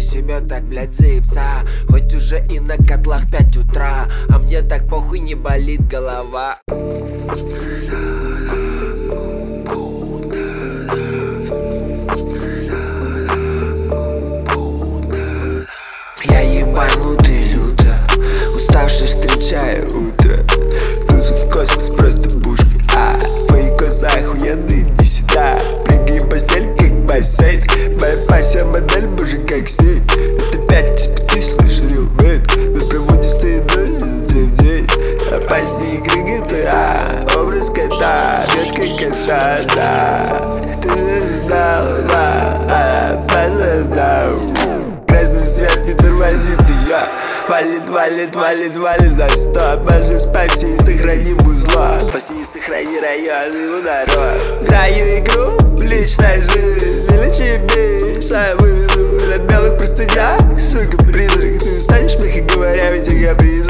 себя так, блядь, заебца. Хоть уже и на котлах 5 утра, а мне так похуй, не болит голова. Я ебанутый люто, уставший встречаю утро. Туза в космос, просто пушка. Мои коза охуенные, иди сюда. Прыгаем в постель, как бассейн. Моя пася модель, боже, как стиль. Это 5 из 5, слышь, real man. Мы проводим стоит день в день. Опаснее игры GTA, образ кота, ветка кота, да. Ты же знал, да, пацана. Красный свет не тормозит ее. Валит, валит, валит, валит за 100. Боже, спаси и сохрани музло. Спаси и сохрани район и народ. Играю игру в личной жизни. Для тебе я выведу на белых простынях. Сука, призрак, ты станешь мягко говоря, ведь я каприз.